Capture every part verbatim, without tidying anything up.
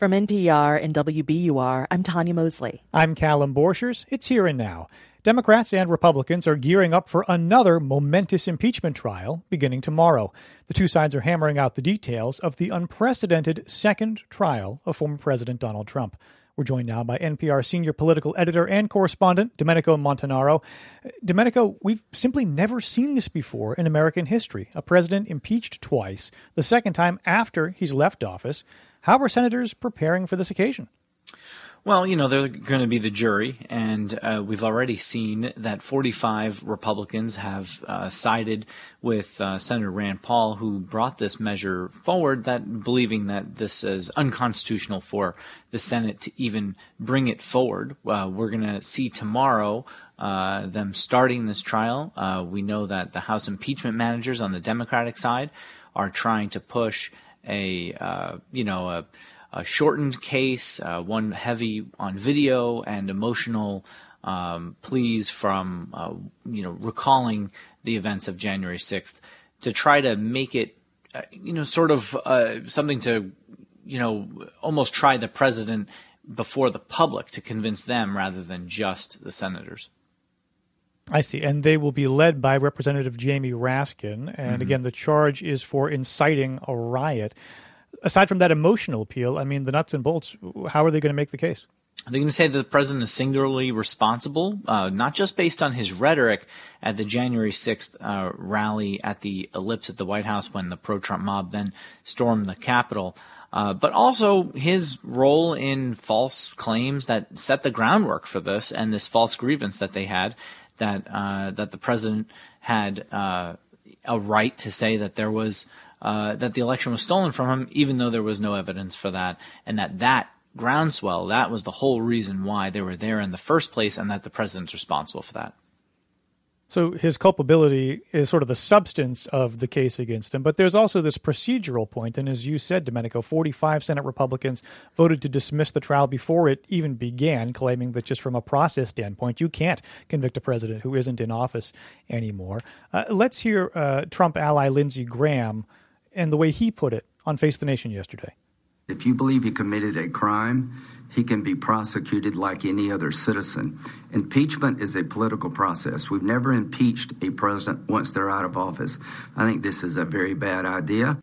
From N P R and W B U R, I'm Tanya Mosley. I'm Callum Borchers. It's Here and Now. Democrats and Republicans are gearing up for another momentous impeachment trial beginning tomorrow. The two sides are hammering out the details of the unprecedented second trial of former President Donald Trump. We're joined now by N P R senior political editor and correspondent Domenico Montanaro. Domenico, we've simply never seen this before in American history. A president impeached twice, the second time after he's left office. How are senators preparing for this occasion? Well, you know, they're going to be the jury, and uh, we've already seen that forty-five Republicans have uh, sided with uh, Senator Rand Paul, who brought this measure forward, that believing that this is unconstitutional for the Senate to even bring it forward. Uh, we're going to see tomorrow uh, them starting this trial. Uh, we know that the House impeachment managers on the Democratic side are trying to push a, uh, you know, a a shortened case, uh, one heavy on video and emotional um, pleas from, uh, you know, recalling the events of January sixth to try to make it, uh, you know, sort of uh, something to, you know, almost try the president before the public to convince them rather than just the senators. I see. And they will be led by Representative Jamie Raskin. And Mm-hmm. again, the charge is for inciting a riot. Aside from that emotional appeal, I mean, the nuts and bolts, how are they going to make the case? They're going to say that the president is singularly responsible, uh, not just based on his rhetoric at the January sixth uh, rally at the Ellipse at the White House when the pro-Trump mob then stormed the Capitol, uh, but also his role in false claims that set the groundwork for this and this false grievance that they had, that uh, that the president had uh, a right to say that there was Uh, that the election was stolen from him, even though there was no evidence for that, and that that groundswell, that was the whole reason why they were there in the first place, and that the president's responsible for that. So his culpability is sort of the substance of the case against him. But there's also this procedural point. And as you said, Domenico, forty-five Senate Republicans voted to dismiss the trial before it even began, claiming that just from a process standpoint, you can't convict a president who isn't in office anymore. Uh, let's hear uh, Trump ally Lindsey Graham and the way he put it on Face the Nation yesterday. If you believe he committed a crime, he can be prosecuted like any other citizen. Impeachment is a political process. We've never impeached a president once they're out of office. I think this is a very bad idea.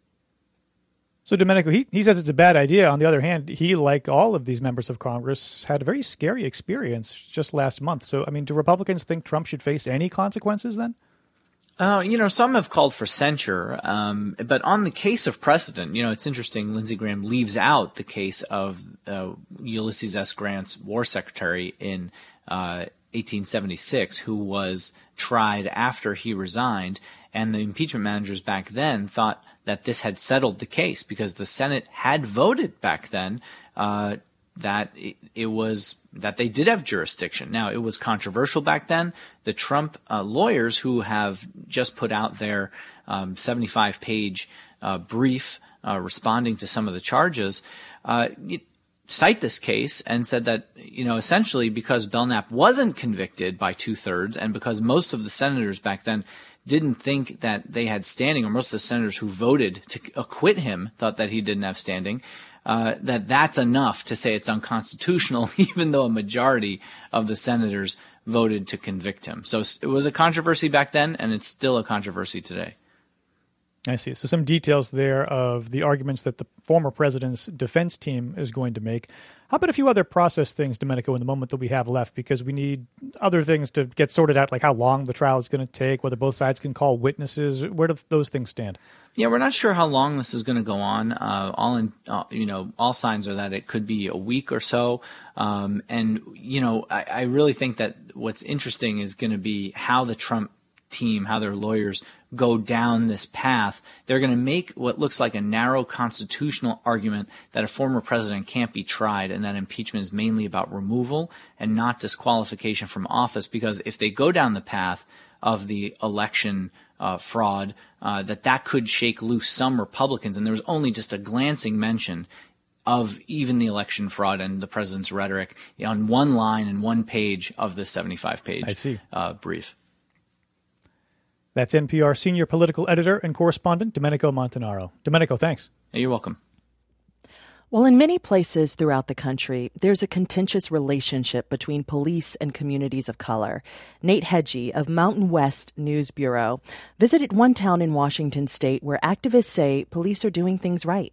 So, Domenico, he, he says it's a bad idea. On the other hand, he, like all of these members of Congress, had a very scary experience just last month. So, I mean, do Republicans think Trump should face any consequences then? Uh, you know, some have called for censure, um, but on the case of precedent, you know, it's interesting, Lindsey Graham leaves out the case of uh, Ulysses S. Grant's war secretary in uh, eighteen seventy-six, who was tried after he resigned, and the impeachment managers back then thought that this had settled the case because the Senate had voted back then uh, that it, it was that they did have jurisdiction. Now, it was controversial back then. The Trump uh, lawyers, who have just put out their um, seventy-five page uh, brief uh, responding to some of the charges, uh, cite this case and said that, you know, essentially because Belknap wasn't convicted by two-thirds and because most of the senators back then didn't think that they had standing, or most of the senators who voted to acquit him thought that he didn't have standing, Uh, that that's enough to say it's unconstitutional, even though a majority of the senators voted to convict him. So it was a controversy back then, and it's still a controversy today. I see. So some details there of the arguments that the former president's defense team is going to make. How about a few other process things, Domenico, in the moment that we have left, because we need other things to get sorted out, like how long the trial is going to take, whether both sides can call witnesses. Where do those things stand? Yeah, we're not sure how long this is going to go on. Uh, all in, uh, you know, all signs are that it could be a week or so. Um, and you know, I, I really think that what's interesting is going to be how the Trump team, how their lawyers go down this path. They're going to make what looks like a narrow constitutional argument that a former president can't be tried and that impeachment is mainly about removal and not disqualification from office, because if they go down the path of the election uh, fraud, uh, that that could shake loose some Republicans. And there was only just a glancing mention of even the election fraud and the president's rhetoric on one line and one page of the seventy-five page I see. Uh, brief. That's N P R senior political editor and correspondent Domenico Montanaro. Domenico, thanks. You're welcome. Well, in many places throughout the country, there's a contentious relationship between police and communities of color. Nate Hedgie of Mountain West News Bureau visited one town in Washington state where activists say police are doing things right.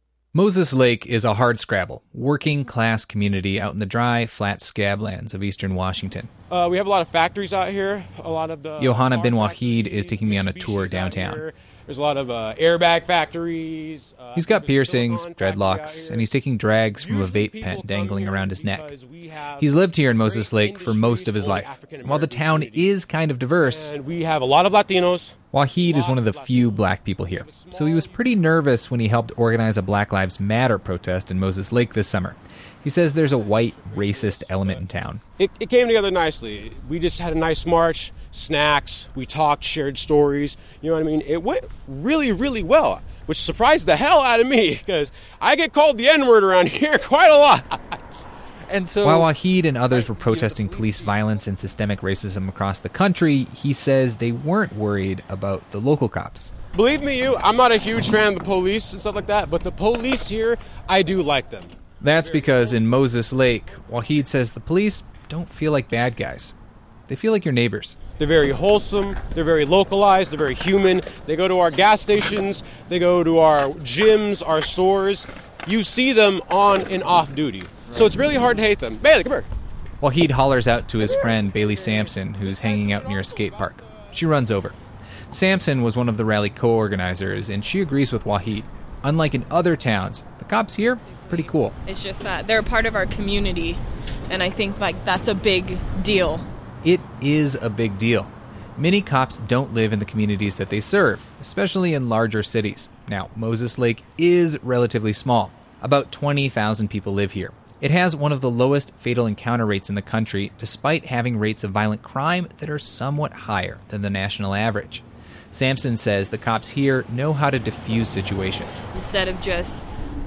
Moses Lake is a hardscrabble, working-class community out in the dry, flat scablands of eastern Washington. Uh, we have a lot of factories out here. A lot of the Johanna bin Wahid is taking me on a tour downtown. There's a lot of uh, airbag factories. Uh, he's got piercings, dreadlocks, and he's taking drags from a vape pen dangling around his neck. He's lived here in Moses Lake for most of his life. While the town is kind of diverse, and we have a lot of Latinos. Wahid is one of the few black people here, so he was pretty nervous when he helped organize a Black Lives Matter protest in Moses Lake this summer. He says there's a white, racist element in town. It, it came together nicely. We just had a nice march, snacks, we talked, shared stories. You know what I mean? It went really, really well, which surprised the hell out of me, because I get called the N-word around here quite a lot. And so, while Wahid and others were protesting police violence and systemic racism across the country, he says they weren't worried about the local cops. Believe me, you, I'm not a huge fan of the police and stuff like that, but the police here, I do like them. That's because in Moses Lake, Wahid says the police don't feel like bad guys. They feel like your neighbors. They're very wholesome, they're very localized, they're very human. They go to our gas stations, they go to our gyms, our stores. You see them on and off duty. So it's really hard to hate them. Bailey, come here. Wahid hollers out to his friend Bailey Sampson, who's hanging out near a skate park. She runs over. Sampson was one of the rally co-organizers, and she agrees with Wahid. Unlike in other towns, the cops here, pretty cool. It's just that they're a part of our community, and I think like that's a big deal. It is a big deal. Many cops don't live in the communities that they serve, especially in larger cities. Now, Moses Lake is relatively small. About twenty thousand people live here. It has one of the lowest fatal encounter rates in the country, despite having rates of violent crime that are somewhat higher than the national average. Sampson says the cops here know how to diffuse situations. Instead of just,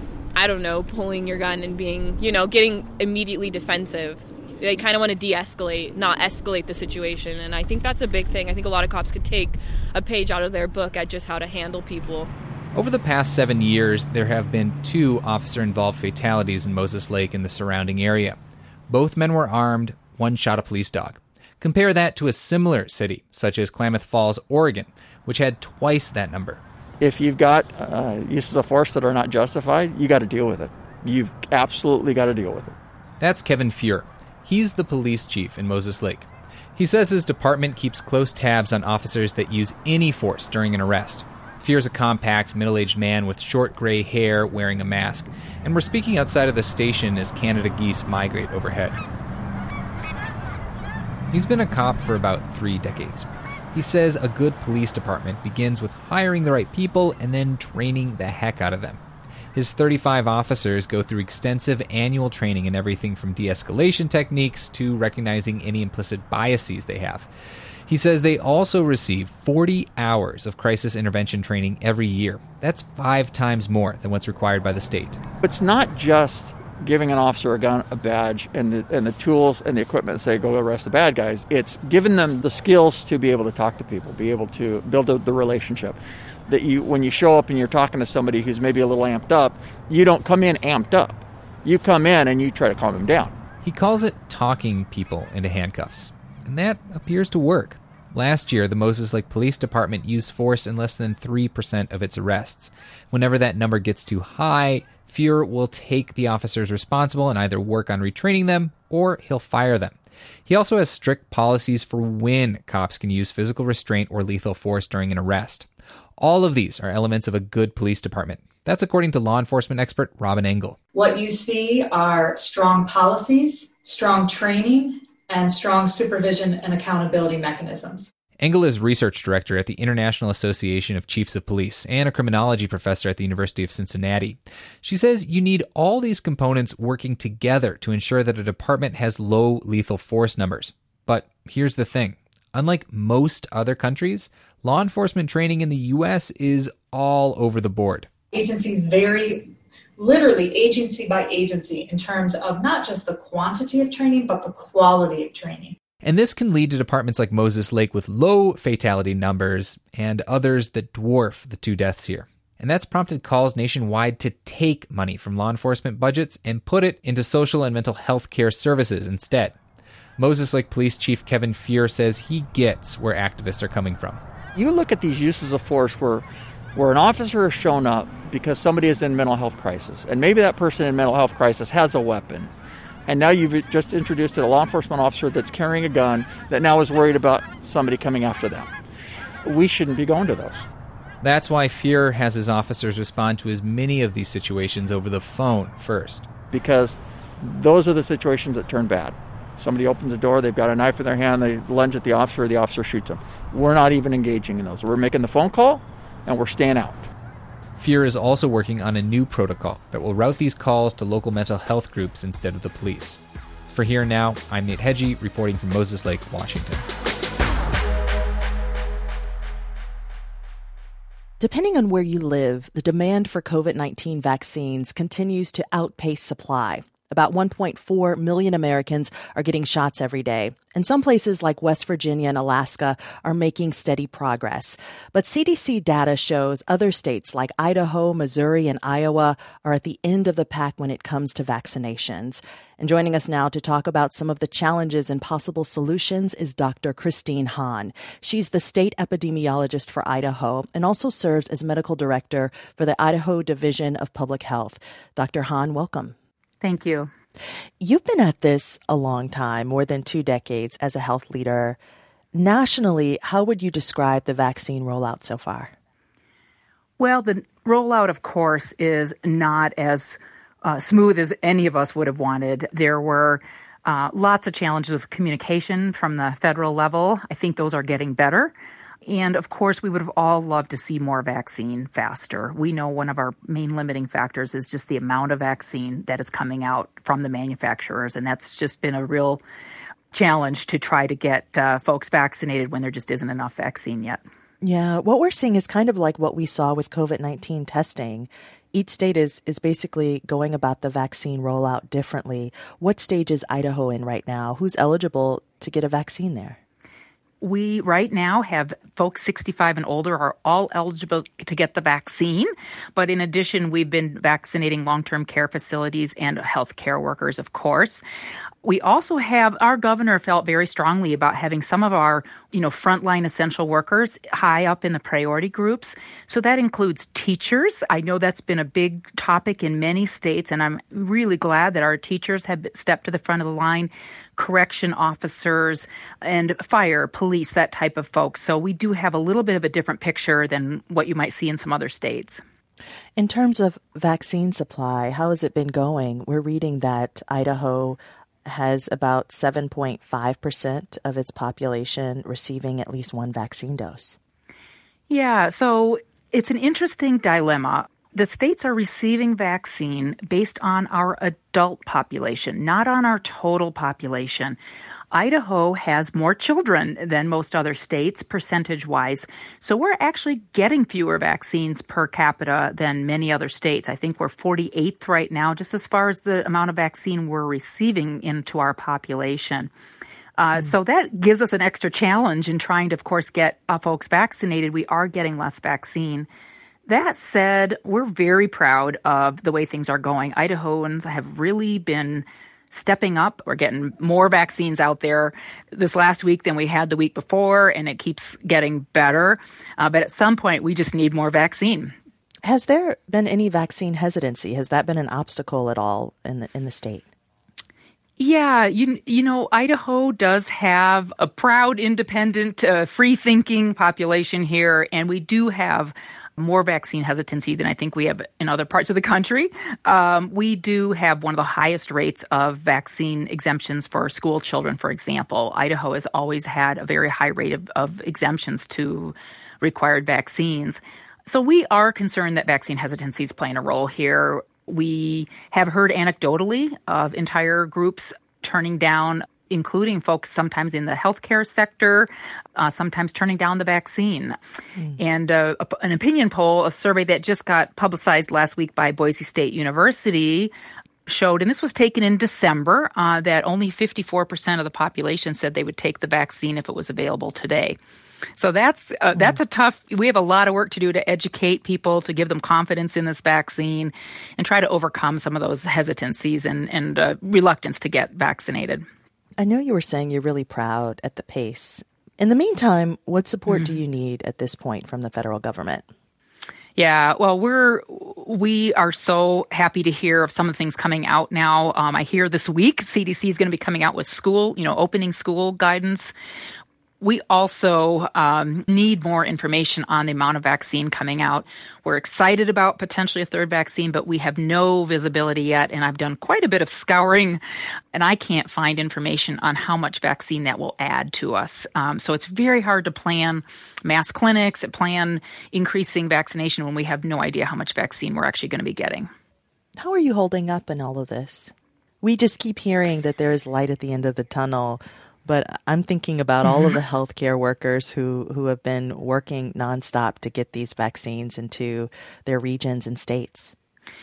I don't know, pulling your gun and being, you know, getting immediately defensive, they kind of want to de-escalate, not escalate the situation. And I think that's a big thing. I think a lot of cops could take a page out of their book at just how to handle people. Over the past seven years, there have been two officer-involved fatalities in Moses Lake and the surrounding area. Both men were armed, one shot a police dog. Compare that to a similar city, such as Klamath Falls, Oregon, which had twice that number. If you've got uh, uses of force that are not justified, you got to deal with it. You've absolutely got to deal with it. That's Kevin Fuhr. He's the police chief in Moses Lake. He says his department keeps close tabs on officers that use any force during an arrest. Fuhr's a compact, middle-aged man with short gray hair wearing a mask, and we're speaking outside of the station as Canada geese migrate overhead. He's been a cop for about three decades. He says a good police department begins with hiring the right people and then training the heck out of them. His thirty-five officers go through extensive annual training in everything from de-escalation techniques to recognizing any implicit biases they have. He says they also receive forty hours of crisis intervention training every year. That's five times more than what's required by the state. It's not just giving an officer a gun, a badge, and the, and the tools and the equipment and say, go arrest the bad guys. It's giving them the skills to be able to talk to people, be able to build a, the relationship. That you, when you show up and you're talking to somebody who's maybe a little amped up, you don't come in amped up. You come in and you try to calm them down. He calls it talking people into handcuffs, and that appears to work. Last year, the Moses Lake Police Department used force in less than three percent of its arrests. Whenever that number gets too high, Fuhr will take the officers responsible and either work on retraining them or he'll fire them. He also has strict policies for when cops can use physical restraint or lethal force during an arrest. All of these are elements of a good police department. That's according to law enforcement expert Robin Engel. What you see are strong policies, strong training, and strong supervision and accountability mechanisms. Engel is research director at the International Association of Chiefs of Police and a criminology professor at the University of Cincinnati. She says you need all these components working together to ensure that a department has low lethal force numbers. But here's the thing. Unlike most other countries, law enforcement training in the U S is all over the board. Agencies vary literally agency by agency in terms of not just the quantity of training, but the quality of training. And this can lead to departments like Moses Lake with low fatality numbers and others that dwarf the two deaths here. And that's prompted calls nationwide to take money from law enforcement budgets and put it into social and mental health care services instead. Moses Lake Police Chief Kevin Fear says he gets where activists are coming from. You look at these uses of force where, where an officer has shown up because somebody is in mental health crisis, and maybe that person in mental health crisis has a weapon, and now you've just introduced a law enforcement officer that's carrying a gun that now is worried about somebody coming after them. We shouldn't be going to those. That's why Fear has his officers respond to as many of these situations over the phone first. Because those are the situations that turn bad. Somebody opens the door, they've got a knife in their hand, they lunge at the officer, the officer shoots them. We're not even engaging in those. We're making the phone call, and we're staying out. Fear is also working on a new protocol that will route these calls to local mental health groups instead of the police. For Here Now, I'm Nate Hedgie, reporting from Moses Lake, Washington. Depending on where you live, the demand for covid nineteen vaccines continues to outpace supply. About one point four million Americans are getting shots every day, and some places like West Virginia and Alaska are making steady progress. But C D C data shows other states like Idaho, Missouri, and Iowa are at the end of the pack when it comes to vaccinations. And joining us now to talk about some of the challenges and possible solutions is Doctor Christine Hahn. She's the state epidemiologist for Idaho and also serves as medical director for the Idaho Division of Public Health. Doctor Hahn, welcome. Thank you. You've been at this a long time, more than two decades as a health leader. Nationally, how would you describe the vaccine rollout so far? Well, the rollout, of course, is not as uh, smooth as any of us would have wanted. There were uh, lots of challenges with communication from the federal level. I think those are getting better. And, of course, we would have all loved to see more vaccine faster. We know one of our main limiting factors is just the amount of vaccine that is coming out from the manufacturers, and that's just been a real challenge to try to get uh, folks vaccinated when there just isn't enough vaccine yet. Yeah, what we're seeing is kind of like what we saw with covid nineteen testing. Each state is, is basically going about the vaccine rollout differently. What stage is Idaho in right now? Who's eligible to get a vaccine there? We right now have folks sixty-five and older are all eligible to get the vaccine. But in addition, we've been vaccinating long-term care facilities and health care workers, of course. We also have, our governor felt very strongly about having some of our, you know, frontline essential workers high up in the priority groups. So that includes teachers. I know that's been a big topic in many states, and I'm really glad that our teachers have stepped to the front of the line, correction officers and fire, police, that type of folks. So we do have a little bit of a different picture than what you might see in some other states. In terms of vaccine supply, how has it been going? We're reading that Idaho has about seven point five percent of its population receiving at least one vaccine dose. Yeah, so it's an interesting dilemma. The states are receiving vaccine based on our adult population, not on our total population. Idaho has more children than most other states, percentage-wise. So we're actually getting fewer vaccines per capita than many other states. I think we're forty-eighth right now, just as far as the amount of vaccine we're receiving into our population. Uh, mm. So that gives us an extra challenge in trying to, of course, get uh, folks vaccinated. We are getting less vaccine. That said, we're very proud of the way things are going. Idahoans have really been stepping up. We're getting more vaccines out there this last week than we had the week before, and it keeps getting better. Uh, but at some point, we just need more vaccine. Has there been any vaccine hesitancy? Has that been an obstacle at all in the in the state? Yeah, you you know, Idaho does have a proud, independent, uh, free-thinking population here, and we do have more vaccine hesitancy than I think we have in other parts of the country. Um, we do have one of the highest rates of vaccine exemptions for school children, for example. Idaho has always had a very high rate of, of exemptions to required vaccines. So we are concerned that vaccine hesitancy is playing a role here. We have heard anecdotally of entire groups turning down, including folks sometimes in the healthcare sector, uh, sometimes turning down the vaccine. Mm. And uh, an opinion poll, a survey that just got publicized last week by Boise State University, showed, and this was taken in December, uh, that only fifty-four percent of the population said they would take the vaccine if it was available today. So that's uh, that's a tough, we have a lot of work to do to educate people, to give them confidence in this vaccine and try to overcome some of those hesitancies and, and uh, reluctance to get vaccinated. I know you were saying you're really proud at the pace. In the meantime, what support mm-hmm. do you need at this point from the federal government? Yeah, well, we're we are so happy to hear of some of the things coming out now. Um, I hear this week C D C is going to be coming out with school, you know, opening school guidance. We also um, need more information on the amount of vaccine coming out. We're excited about potentially a third vaccine, but we have no visibility yet. And I've done quite a bit of scouring, and I can't find information on how much vaccine that will add to us. Um, so it's very hard to plan mass clinics, plan increasing vaccination when we have no idea how much vaccine we're actually going to be getting. How are you holding up in all of this? We just keep hearing that there is light at the end of the tunnel. But I'm thinking about all of the healthcare workers who, who have been working nonstop to get these vaccines into their regions and states.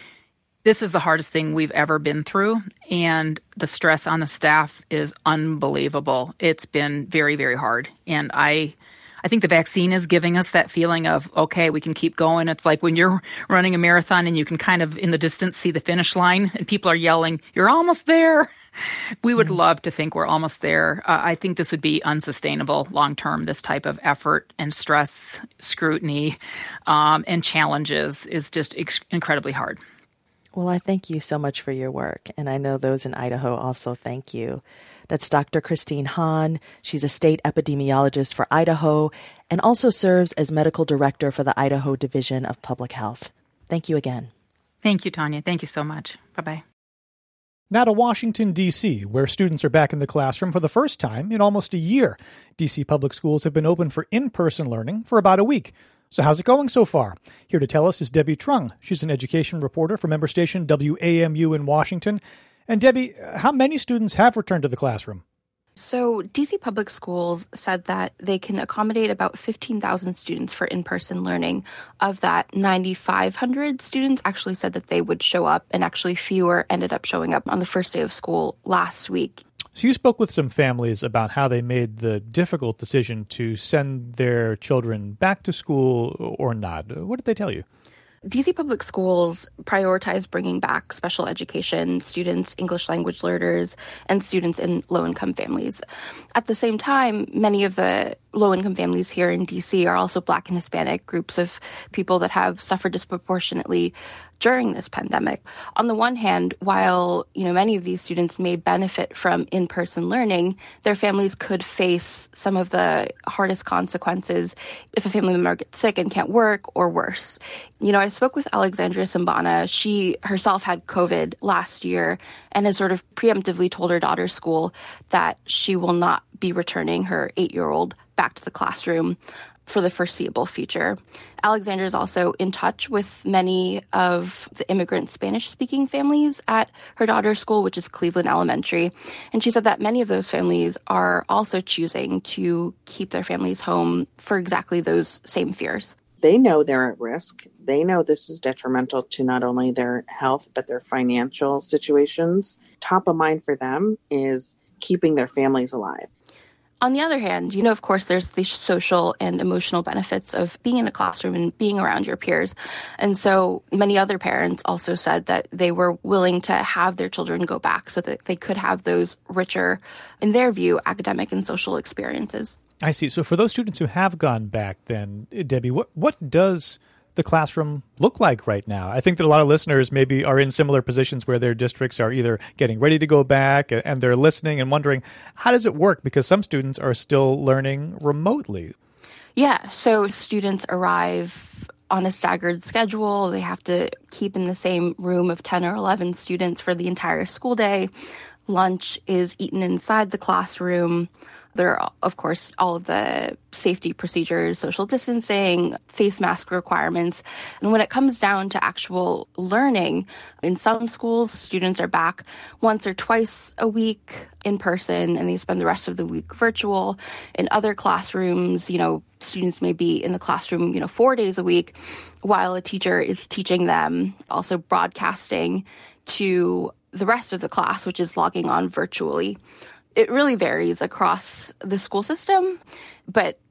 This is the hardest thing we've ever been through, and the stress on the staff is unbelievable. It's been very, very hard. And I I think the vaccine is giving us that feeling of, okay, we can keep going. It's like when you're running a marathon and you can kind of in the distance see the finish line and people are yelling, "You're almost there." We would love to think we're almost there. Uh, I think this would be unsustainable long term. This type of effort and stress, scrutiny, um, and challenges is just ex- incredibly hard. Well, I thank you so much for your work, and I know those in Idaho also thank you. That's Doctor Christine Hahn. She's a state epidemiologist for Idaho and also serves as medical director for the Idaho Division of Public Health. Thank you again. Thank you, Tanya. Thank you so much. Bye-bye. Now to Washington, D C, where students are back in the classroom for the first time in almost a year. D C public schools have been open for in-person learning for about a week. So how's it going so far? Here to tell us is Debbie Trung. She's an education reporter for member station W A M U in Washington. And Debbie, how many students have returned to the classroom? So D C Public Schools said that they can accommodate about fifteen thousand students for in-person learning. Of that, nine thousand five hundred students actually said that they would show up, and actually fewer ended up showing up on the first day of school last week. So you spoke with some families about how they made the difficult decision to send their children back to school or not. What did they tell you? D C Public Schools prioritize bringing back special education students, English language learners, and students in low-income families. At the same time, many of the low-income families here in D C are also Black and Hispanic groups of people that have suffered disproportionately during this pandemic. On the one hand, while, you know, many of these students may benefit from in-person learning, their families could face some of the hardest consequences if a family member gets sick and can't work, or worse. You know, I spoke with Alexandria Simbana. She herself had COVID last year and has sort of preemptively told her daughter's school that she will not be returning her eight-year-old back to the classroom for the foreseeable future. Alexandra is also in touch with many of the immigrant Spanish-speaking families at her daughter's school, which is Cleveland Elementary. And she said that many of those families are also choosing to keep their families home for exactly those same fears. They know they're at risk. They know this is detrimental to not only their health, but their financial situations. Top of mind for them is keeping their families alive. On the other hand, you know, of course, there's the social and emotional benefits of being in a classroom and being around your peers. And so many other parents also said that they were willing to have their children go back so that they could have those richer, in their view, academic and social experiences. I see. So for those students who have gone back then, Debbie, what, what does the classroom look like right now? I think that a lot of listeners maybe are in similar positions where their districts are either getting ready to go back and they're listening and wondering, how does it work? Because some students are still learning remotely. Yeah, so students arrive on a staggered schedule. They have to keep in the same room of ten or eleven students for the entire school day. Lunch is eaten inside the classroom. There are, of course, all of the safety procedures, social distancing, face mask requirements. And when it comes down to actual learning, in some schools, students are back once or twice a week in person, and they spend the rest of the week virtual. In other classrooms, you know, students may be in the classroom, you know, four days a week, while a teacher is teaching them, also broadcasting to the rest of the class, which is logging on virtually. It really varies across the school system, but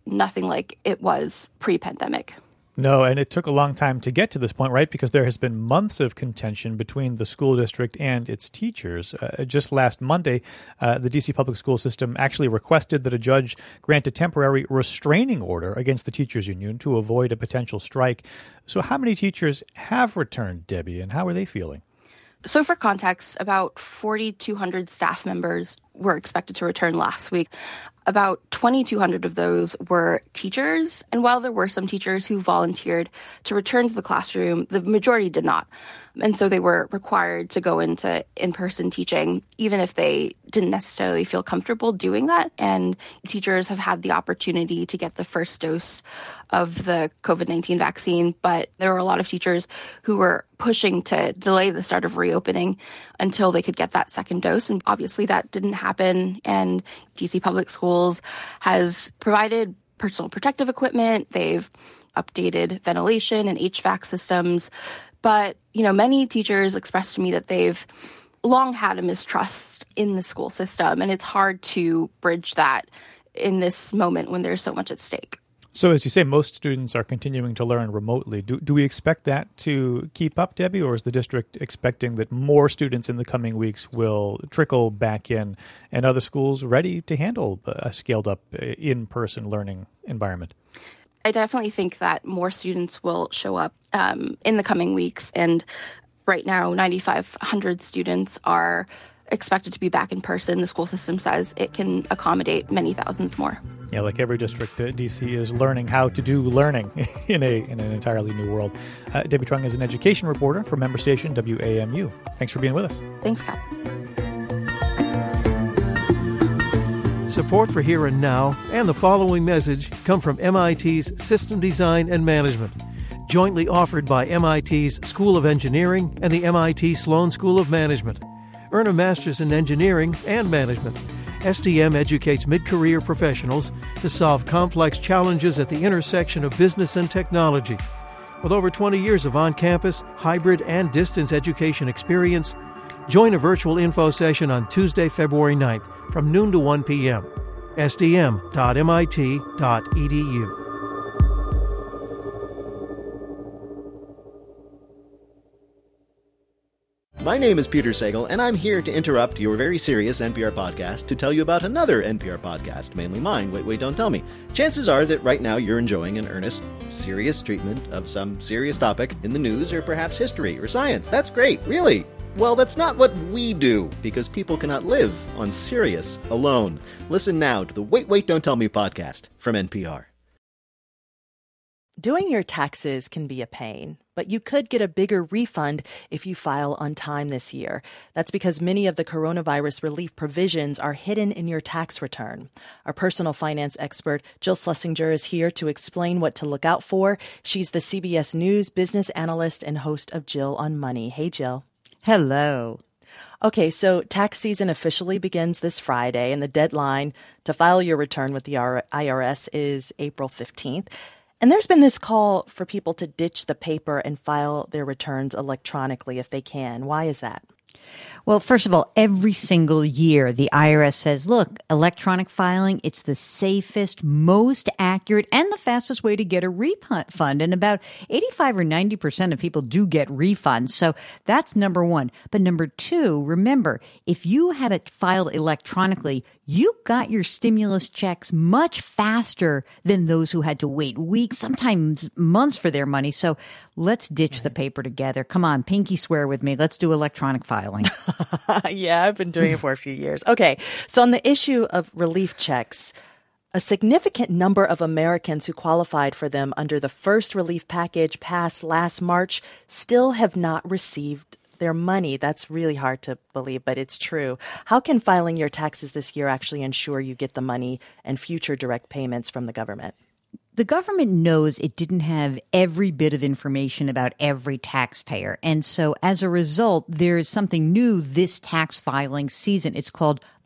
nothing like it was pre-pandemic. No, and it took a long time to get to this point, right? Because there has been months of contention between the school district and its teachers. Uh, just last Monday, uh, the D C public school system actually requested that a judge grant a temporary restraining order against the teachers union to avoid a potential strike. So how many teachers have returned, Debbie, and how are they feeling? So for context, about four thousand two hundred staff members were expected to return last week. About two thousand two hundred of those were teachers, and while there were some teachers who volunteered to return to the classroom, the majority did not. And so they were required to go into in-person teaching, even if they didn't necessarily feel comfortable doing that. And teachers have had the opportunity to get the first dose of the covid nineteen vaccine, but there were a lot of teachers who were pushing to delay the start of reopening until they could get that second dose. And obviously that didn't happen. And D C Public Schools has provided personal protective equipment. They've updated ventilation and H V A C systems. But, you know, many teachers expressed to me that they've long had a mistrust in the school system, and it's hard to bridge that in this moment when there's so much at stake. So as you say, most students are continuing to learn remotely. Do, do we expect that to keep up, Debbie, or is the district expecting that more students in the coming weeks will trickle back in and other schools ready to handle a scaled-up in-person learning environment? I definitely think that more students will show up um, in the coming weeks. And right now, nine thousand five hundred students are expected to be back in person. The school system says it can accommodate many thousands more. Yeah, like every district, uh, D C is learning how to do learning in a in an entirely new world. Uh, Debbie Trung is an education reporter for member station W A M U. Thanks for being with us. Thanks, Kat. Support for Here and Now and the following message come from M I T's System Design and Management, jointly offered by M I T's School of Engineering and the M I T Sloan School of Management. Earn a master's in engineering and management. S D M educates mid-career professionals to solve complex challenges at the intersection of business and technology. With over twenty years of on-campus, hybrid, and distance education experience, join a virtual info session on Tuesday, February ninth from noon to one p.m. S D M dot M I T dot E D U. My name is Peter Sagal, and I'm here to interrupt your very serious N P R podcast to tell you about another N P R podcast, mainly mine, Wait, Wait, Don't Tell Me. Chances are that right now you're enjoying an earnest, serious treatment of some serious topic in the news or perhaps history or science. That's great, really. Well, that's not what we do, because people cannot live on Sirius alone. Listen now to the Wait, Wait, Don't Tell Me podcast from N P R. Doing your taxes can be a pain, but you could get a bigger refund if you file on time this year. That's because many of the coronavirus relief provisions are hidden in your tax return. Our personal finance expert, Jill Schlesinger, is here to explain what to look out for. She's the C B S News business analyst and host of Jill on Money. Hey, Jill. Hello. Okay, so tax season officially begins this Friday, and the deadline to file your return with the I R S is April fifteenth. And there's been this call for people to ditch the paper and file their returns electronically if they can. Why is that? Well, first of all, every single year, the I R S says, look, electronic filing, it's the safest, most accurate, and the fastest way to get a refund. And about eighty-five or ninety percent of people do get refunds. So that's number one. But number two, remember, if you had it filed electronically, you got your stimulus checks much faster than those who had to wait weeks, sometimes months for their money. So let's ditch the paper together. Come on, pinky swear with me. Let's do electronic filing. Yeah, I've been doing it for a few years. Okay, so on the issue of relief checks, a significant number of Americans who qualified for them under the first relief package passed last March still have not received their money. That's really hard to believe, but it's true. How can filing your taxes this year actually ensure you get the money and future direct payments from the government? The government knows it didn't have every bit of information about every taxpayer. And so as a result, there is something new this tax filing season. It's called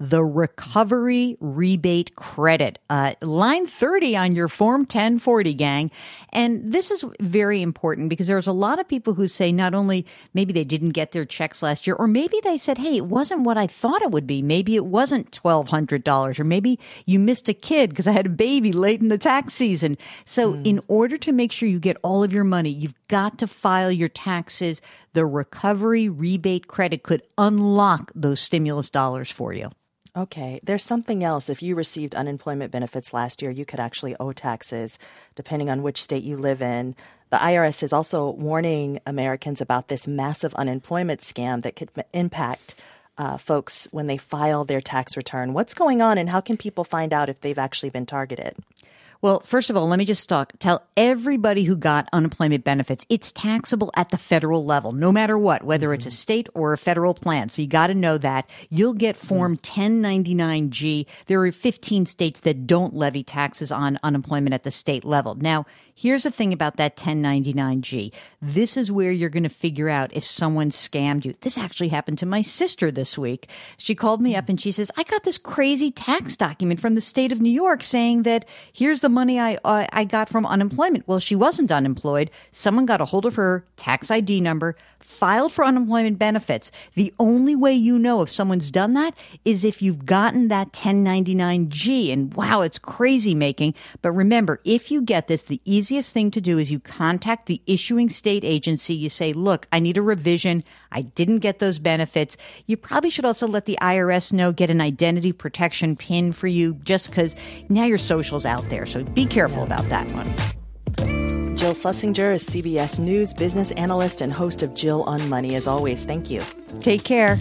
the recovery rebate credit. Uh, line thirty on your Form ten forty, gang. And this is very important because there's a lot of people who say not only maybe they didn't get their checks last year, or maybe they said, hey, it wasn't what I thought it would be. Maybe it wasn't twelve hundred dollars, or maybe you missed a kid because I had a baby late in the tax season. So mm. in order to make sure you get all of your money, you've got to file your taxes. The recovery rebate credit could unlock those stimulus dollars for you. Okay. There's something else. If you received unemployment benefits last year, you could actually owe taxes depending on which state you live in. The I R S is also warning Americans about this massive unemployment scam that could impact uh, folks when they file their tax return. What's going on, and how can people find out if they've actually been targeted? Well, first of all, let me just talk, tell everybody who got unemployment benefits, it's taxable at the federal level, no matter what, whether mm-hmm. it's a state or a federal plan. So you got to know that. You'll get Form mm-hmm. ten ninety-nine G. There are fifteen states that don't levy taxes on unemployment at the state level. Now, here's the thing about that ten ninety-nine G. This is where you're going to figure out if someone scammed you. This actually happened to my sister this week. She called me up and she says, I got this crazy tax document from the state of New York saying that here's the money I uh, I got from unemployment. Well, she wasn't unemployed. Someone got a hold of her tax I D number, filed for unemployment benefits. The only way you know if someone's done that is if you've gotten that ten ninety-nine G. And wow, it's crazy making. But remember, if you get this, the easiest thing to do is you contact the issuing state agency. You say, look, I need a revision. I didn't get those benefits. You probably should also let the I R S know, get an identity protection pin for you, just because now your social's out there. So be careful about that one. Jill Schlesinger is C B S News business analyst and host of Jill on Money. As always, thank you. Take care.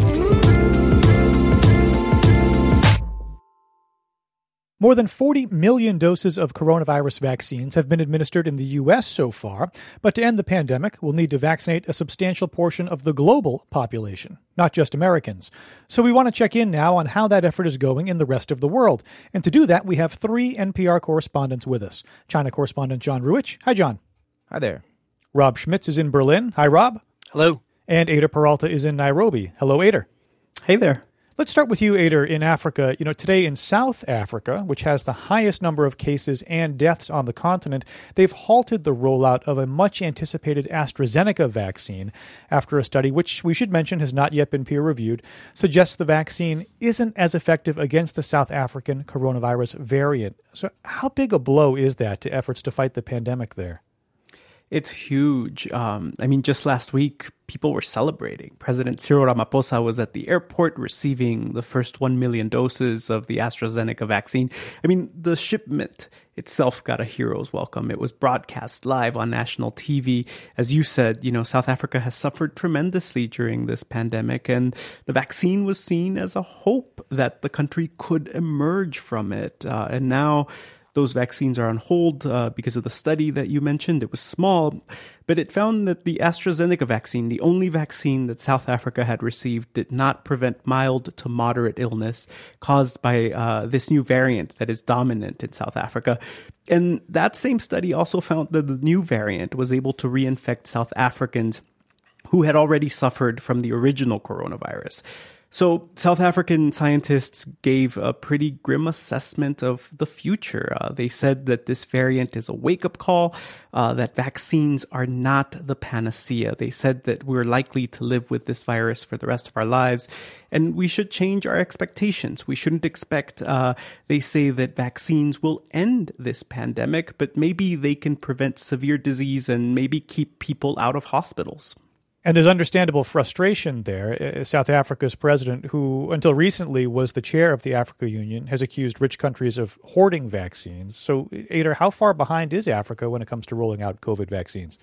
More than forty million doses of coronavirus vaccines have been administered in the U S so far, but to end the pandemic, we'll need to vaccinate a substantial portion of the global population, not just Americans. So we want to check in now on how that effort is going in the rest of the world. And to do that, we have three N P R correspondents with us. China correspondent John Ruwitch. Hi, John. Hi there. Rob Schmitz is in Berlin. Hi, Rob. Hello. And Ader Peralta is in Nairobi. Hello, Ader. Hey there. Let's start with you, Ader, in Africa. You know, today in South Africa, which has the highest number of cases and deaths on the continent, they've halted the rollout of a much-anticipated AstraZeneca vaccine after a study, which we should mention has not yet been peer-reviewed, suggests the vaccine isn't as effective against the South African coronavirus variant. So how big a blow is that to efforts to fight the pandemic there? It's huge. Um, I mean, just last week, people were celebrating. President Cyril Ramaphosa was at the airport receiving the first one million doses of the AstraZeneca vaccine. I mean, the shipment itself got a hero's welcome. It was broadcast live on national T V. As you said, you know, South Africa has suffered tremendously during this pandemic, and the vaccine was seen as a hope that the country could emerge from it. Uh, and now those vaccines are on hold uh, because of the study that you mentioned. It was small, but it found that the AstraZeneca vaccine, the only vaccine that South Africa had received, did not prevent mild to moderate illness caused by uh, this new variant that is dominant in South Africa. And that same study also found that the new variant was able to reinfect South Africans who had already suffered from the original coronavirus. So South African scientists gave a pretty grim assessment of the future. Uh, they said that this variant is a wake-up call, uh, that vaccines are not the panacea. They said that we're likely to live with this virus for the rest of our lives, and we should change our expectations. We shouldn't expect, uh, they say that vaccines will end this pandemic, but maybe they can prevent severe disease and maybe keep people out of hospitals. And there's understandable frustration there. South Africa's president, who until recently was the chair of the Africa Union, has accused rich countries of hoarding vaccines. So, Ader, how far behind is Africa when it comes to rolling out COVID vaccines?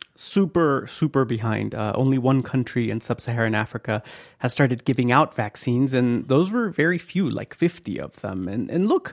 Super, super behind. Uh, only one country in sub-Saharan Africa has started giving out vaccines, and those were very few, like fifty of them. And, and look,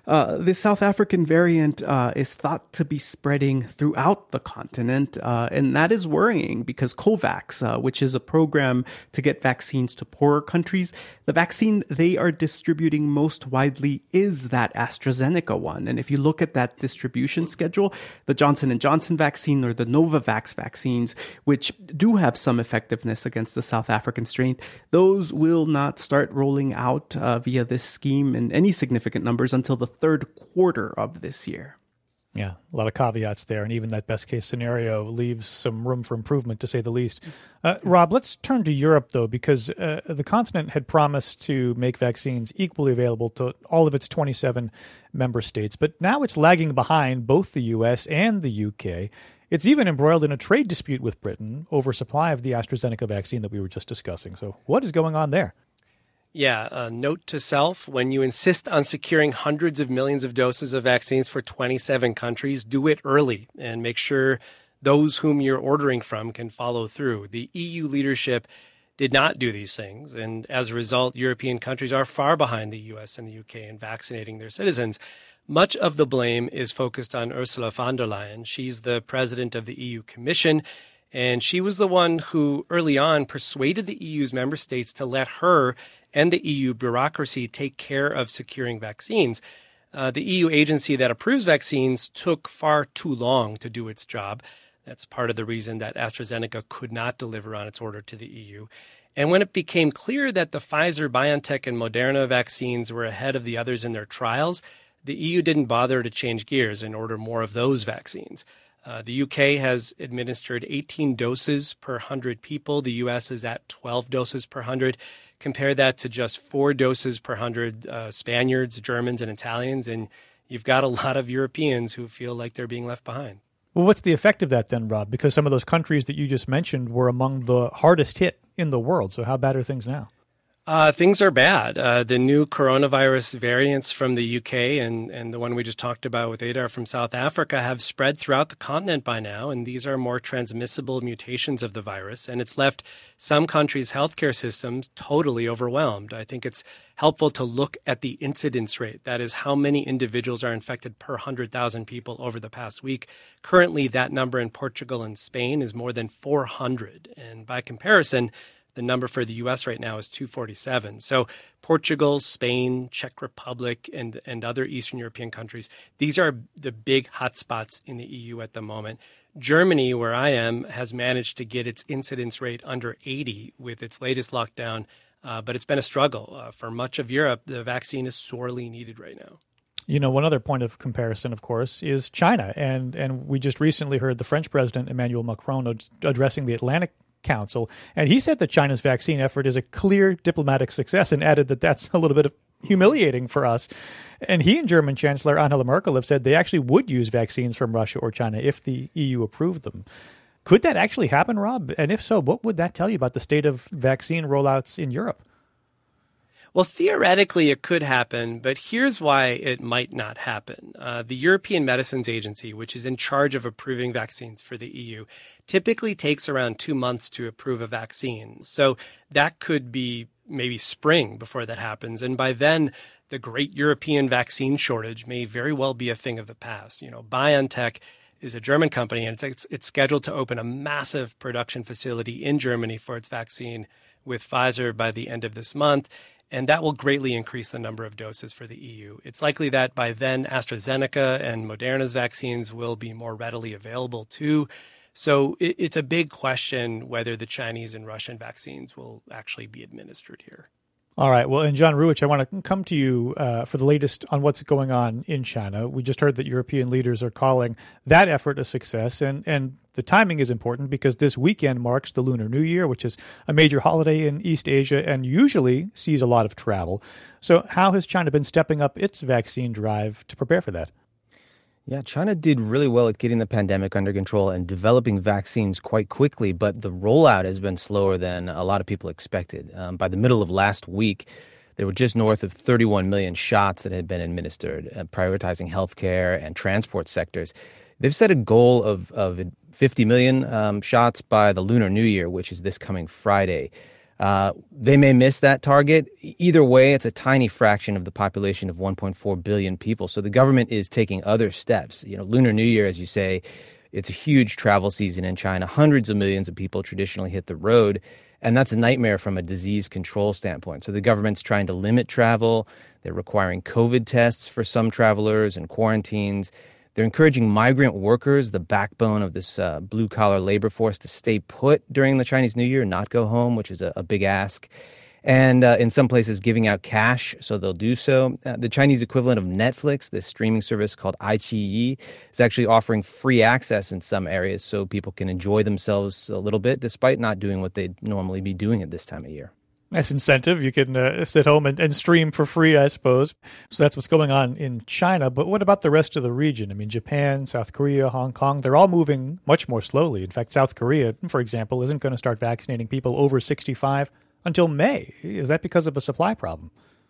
Uh, the South African variant uh, is thought to be spreading throughout the continent, uh, and that is worrying because COVAX, uh, which is a program to get vaccines to poorer countries, the vaccine they are distributing most widely is that AstraZeneca one. And if you look at that distribution schedule, the Johnson and Johnson vaccine or the Novavax vaccines, which do have some effectiveness against the South African strain, those will not start rolling out uh, via this scheme in any significant numbers until the third quarter of this year. Yeah, a lot of caveats there, and even that best case scenario leaves some room for improvement, to say the least. Uh, Rob, let's turn to Europe, though, because uh, the continent had promised to make vaccines equally available to all of its twenty-seven member states, but now it's lagging behind both the U S and the U K. It's even embroiled in a trade dispute with Britain over supply of the AstraZeneca vaccine that we were just discussing. So what is going on there? Yeah, uh, note to self, when you insist on securing hundreds of millions of doses of vaccines for twenty-seven countries, do it early and make sure those whom you're ordering from can follow through. The E U leadership did not do these things, and as a result, European countries are far behind the U S and the U K in vaccinating their citizens. Much of the blame is focused on Ursula von der Leyen. She's the president of the E U Commission, and she was the one who early on persuaded the E U's member states to let her and the E U bureaucracy take care of securing vaccines. Uh, the E U agency that approves vaccines took far too long to do its job. That's part of the reason that AstraZeneca could not deliver on its order to the E U. And when it became clear that the Pfizer, BioNTech, and Moderna vaccines were ahead of the others in their trials, the E U didn't bother to change gears and order more of those vaccines. Uh, the U K has administered eighteen doses per one hundred people. The U S is at twelve doses per one hundred. Compare that to just four doses per one hundred uh, Spaniards, Germans, and Italians, and you've got a lot of Europeans who feel like they're being left behind. Well, what's the effect of that then, Rob? Because some of those countries that you just mentioned were among the hardest hit in the world. So how bad are things now? Uh, things are bad. Uh, the new coronavirus variants from the U K and, and the one we just talked about with Adar from South Africa have spread throughout the continent by now, and these are more transmissible mutations of the virus, and it's left some countries' healthcare systems totally overwhelmed. I think it's helpful to look at the incidence rate. That is how many individuals are infected per one hundred thousand people over the past week. Currently, that number in Portugal and Spain is more than four hundred, and by comparison, the number for the U S right now is two forty-seven. So Portugal, Spain, Czech Republic, and, and other Eastern European countries, these are the big hotspots in the E U at the moment. Germany, where I am, has managed to get its incidence rate under eighty with its latest lockdown, uh, but it's been a struggle. Uh, for much of Europe, the vaccine is sorely needed right now. You know, one other point of comparison, of course, is China. And, and we just recently heard the French president, Emmanuel Macron, ad- addressing the Atlantic Council, and he said that China's vaccine effort is a clear diplomatic success and added that that's a little bit of humiliating for us. And he and German Chancellor Angela Merkel have said they actually would use vaccines from Russia or China if the E U approved them. Could that actually happen, Rob? And if so, what would that tell you about the state of vaccine rollouts in Europe? Well, theoretically, it could happen, but here's why it might not happen. Uh, the European Medicines Agency, which is in charge of approving vaccines for the E U, typically takes around two months to approve a vaccine. So that could be maybe spring before that happens. And by then, the great European vaccine shortage may very well be a thing of the past. You know, BioNTech is a German company, and it's, it's scheduled to open a massive production facility in Germany for its vaccine with Pfizer by the end of this month. And that will greatly increase the number of doses for the E U. It's likely that by then AstraZeneca and Moderna's vaccines will be more readily available too. So it, it's a big question whether the Chinese and Russian vaccines will actually be administered here. All right. Well, and John Ruwitch, I want to come to you uh, for the latest on what's going on in China. We just heard that European leaders are calling that effort a success, and, and the timing is important because this weekend marks the Lunar New Year, which is a major holiday in East Asia and usually sees a lot of travel. So how has China been stepping up its vaccine drive to prepare for that? Yeah, China did really well at getting the pandemic under control and developing vaccines quite quickly, but the rollout has been slower than a lot of people expected. Um, by the middle of last week, there were just north of thirty-one million shots that had been administered, uh, prioritizing healthcare and transport sectors. They've set a goal of, of fifty million um, shots by the Lunar New Year, which is this coming Friday. Uh, they may miss that target. Either way, it's a tiny fraction of the population of one point four billion people. So the government is taking other steps. You know, Lunar New Year, as you say, it's a huge travel season in China. Hundreds of millions of people traditionally hit the road, and that's a nightmare from a disease control standpoint. So the government's trying to limit travel. They're requiring COVID tests for some travelers and quarantines. They're encouraging migrant workers, the backbone of this uh, blue-collar labor force, to stay put during the Chinese New Year, not go home, which is a, a big ask. And uh, in some places, giving out cash, so they'll do so. Uh, the Chinese equivalent of Netflix, this streaming service called iQIYI, is actually offering free access in some areas so people can enjoy themselves a little bit, despite not doing what they'd normally be doing at this time of year. Nice incentive. You can uh, sit home and, and stream for free, I suppose. So that's what's going on in China. But what about the rest of the region? I mean, Japan, South Korea, Hong Kong, they're all moving much more slowly. In fact, South Korea, for example, isn't going to start vaccinating people over sixty-five until May. Is that because of a supply problem?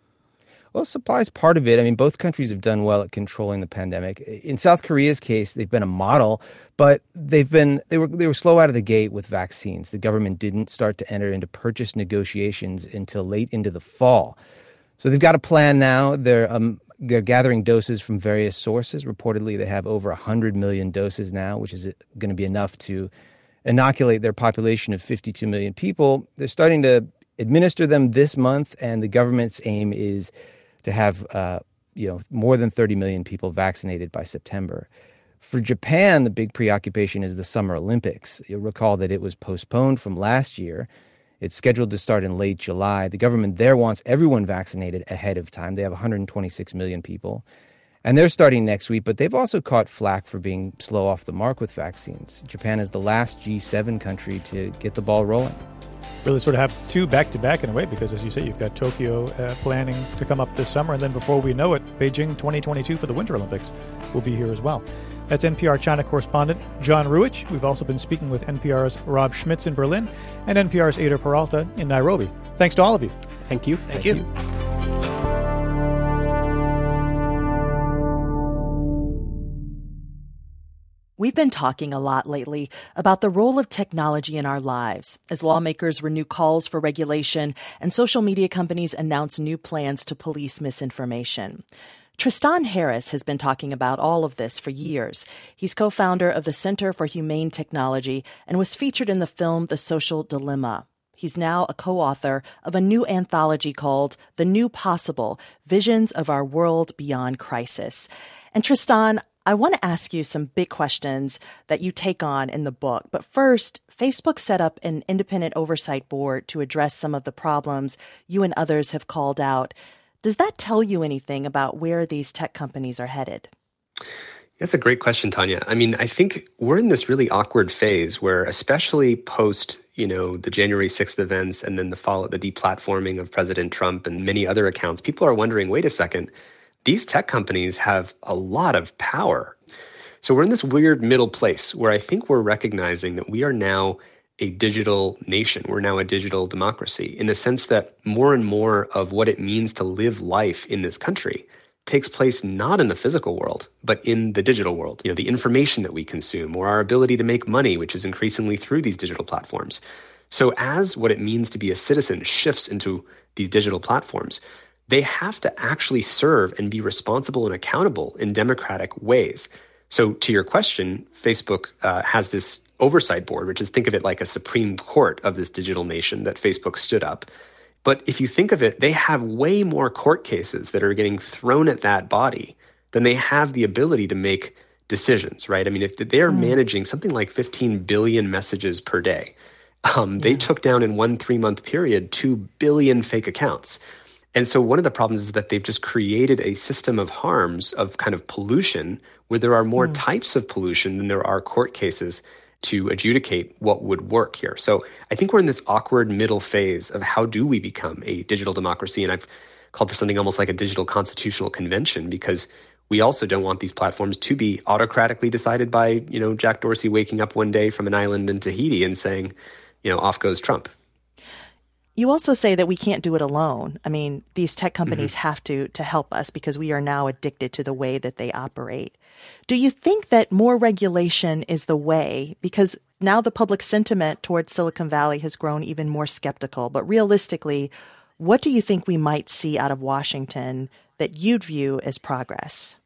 Well, supply is part of it. I mean, both countries have done well at controlling the pandemic. In South Korea's case, they've been a model, but they've been they were they were slow out of the gate with vaccines. The government didn't start to enter into purchase negotiations until late into the fall. So they've got a plan now. They're um, they're gathering doses from various sources. Reportedly, they have over one hundred million doses now, which is going to be enough to inoculate their population of fifty-two million people. They're starting to administer them this month, and the government's aim is to have uh, you know more than thirty million people vaccinated by September. For Japan, the big preoccupation is the Summer Olympics. You'll recall that it was postponed from last year. It's scheduled to start in late July. The government there wants everyone vaccinated ahead of time. They have one hundred twenty-six million people. And they're starting next week, but they've also caught flack for being slow off the mark with vaccines. Japan is the last G seven country to get the ball rolling. Really sort of have two back-to-back in a way, because as you say, you've got Tokyo uh, planning to come up this summer, and then before we know it, Beijing twenty twenty-two for the Winter Olympics will be here as well. That's N P R China correspondent John Ruwitch. We've also been speaking with N P R's Rob Schmitz in Berlin and N P R's Ada Peralta in Nairobi. Thanks to all of you. Thank you. Thank, Thank you. you. We've been talking a lot lately about the role of technology in our lives as lawmakers renew calls for regulation and social media companies announce new plans to police misinformation. Tristan Harris has been talking about all of this for years. He's co-founder of the Center for Humane Technology and was featured in the film The Social Dilemma. He's now a co-author of a new anthology called The New Possible: Visions of Our World Beyond Crisis. And Tristan, I want to ask you some big questions that you take on in the book. But first, Facebook set up an independent oversight board to address some of the problems you and others have called out. Does that tell you anything about where these tech companies are headed? That's a great question, Tanya. I mean, I think we're in this really awkward phase where, especially post, you know, the January sixth events and then the follow, the deplatforming of President Trump and many other accounts, people are wondering, wait a second, these tech companies have a lot of power. So we're in this weird middle place where I think we're recognizing that we are now a digital nation. We're now a digital democracy in the sense that more and more of what it means to live life in this country takes place not in the physical world, but in the digital world. You know, the information that we consume or our ability to make money, which is increasingly through these digital platforms. So as what it means to be a citizen shifts into these digital platforms, they have to actually serve and be responsible and accountable in democratic ways. So to your question, Facebook uh, has this oversight board, which is, think of it like a Supreme Court of this digital nation that Facebook stood up. But if you think of it, they have way more court cases that are getting thrown at that body than they have the ability to make decisions, right? I mean, if they're mm. managing something like fifteen billion messages per day, um, yeah. they took down in one three-month period two billion fake accounts. And so one of the problems is that they've just created a system of harms, of kind of pollution, where there are more mm. types of pollution than there are court cases to adjudicate what would work here. So I think we're in this awkward middle phase of how do we become a digital democracy? And I've called for something almost like a digital constitutional convention, because we also don't want these platforms to be autocratically decided by, you know, Jack Dorsey waking up one day from an island in Tahiti and saying, you know, off goes Trump. You also say that we can't do it alone. I mean, these tech companies mm-hmm. have to to help us because we are now addicted to the way that they operate. Do you think that more regulation is the way? Because now the public sentiment towards Silicon Valley has grown even more skeptical. But realistically, what do you think we might see out of Washington that you'd view as progress?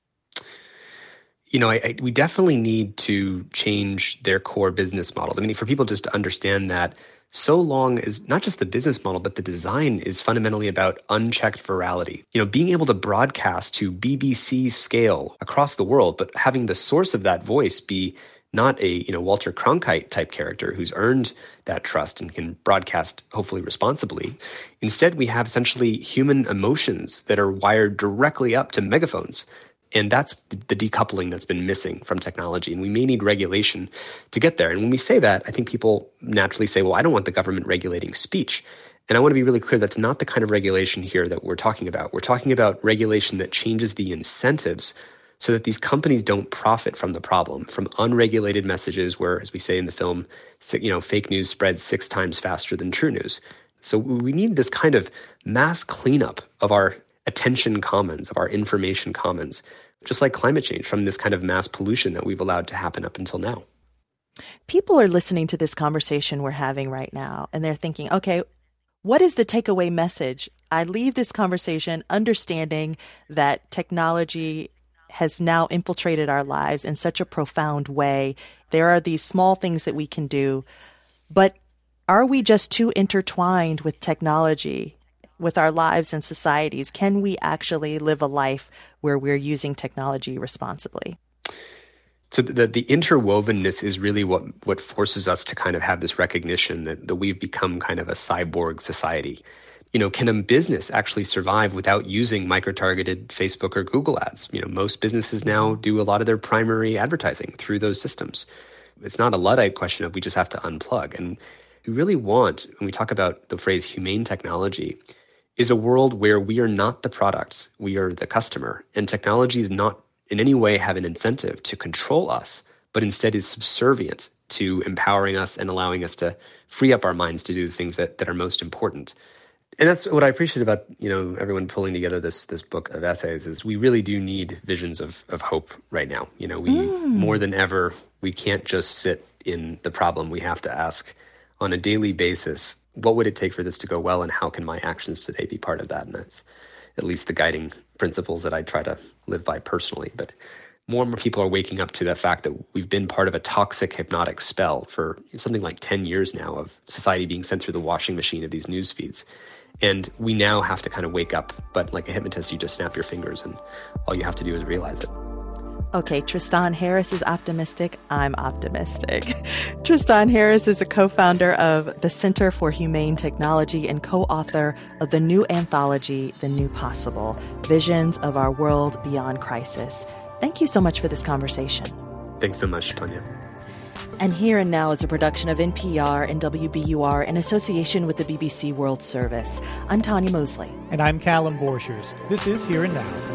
You know, I, I, we definitely need to change their core business models. I mean, for people just to understand that so long as not just the business model, but the design is fundamentally about unchecked virality. You know, being able to broadcast to B B C scale across the world, but having the source of that voice be not a, you know, Walter Cronkite type character who's earned that trust and can broadcast hopefully responsibly. Instead, we have essentially human emotions that are wired directly up to megaphones. And that's the decoupling that's been missing from technology. And we may need regulation to get there. And when we say that, I think people naturally say, well, I don't want the government regulating speech. And I want to be really clear, that's not the kind of regulation here that we're talking about. We're talking about regulation that changes the incentives so that these companies don't profit from the problem, from unregulated messages where, as we say in the film, you know, fake news spreads six times faster than true news. So we need this kind of mass cleanup of our attention commons, of our information commons, just like climate change, from this kind of mass pollution that we've allowed to happen up until now. People are listening to this conversation we're having right now, and they're thinking, okay, what is the takeaway message? I leave this conversation understanding that technology has now infiltrated our lives in such a profound way. There are these small things that we can do, but are we just too intertwined with technology, with our lives and societies? Can we actually live a life where we're using technology responsibly? So the, the interwovenness is really what, what forces us to kind of have this recognition that, that we've become kind of a cyborg society. You know, can a business actually survive without using micro-targeted Facebook or Google ads? You know, most businesses now do a lot of their primary advertising through those systems. It's not a Luddite question of we just have to unplug. And we really want, when we talk about the phrase humane technology, is a world where we are not the product, we are the customer. And technology is not in any way have an incentive to control us, but instead is subservient to empowering us and allowing us to free up our minds to do the things that, that are most important. And that's what I appreciate about, you know, everyone pulling together this this book of essays is we really do need visions of of hope right now. You know, we mm. more than ever, we can't just sit in the problem. We have to ask on a daily basis, what would it take for this to go well, and how can my actions today be part of that? And that's at least the guiding principles that I try to live by personally. But more and more people are waking up to the fact that we've been part of a toxic hypnotic spell for something like ten years now of society being sent through the washing machine of these news feeds. And we now have to kind of wake up. But like a hypnotist, you just snap your fingers and all you have to do is realize it. Okay, Tristan Harris is optimistic. I'm optimistic. Tristan Harris is a co-founder of the Center for Humane Technology and co-author of the new anthology, The New Possible, Visions of Our World Beyond Crisis. Thank you so much for this conversation. Thanks so much, Tanya. And Here and Now is a production of N P R and W B U R in association with the B B C World Service. I'm Tanya Mosley. And I'm Callum Borchers. This is Here and Now.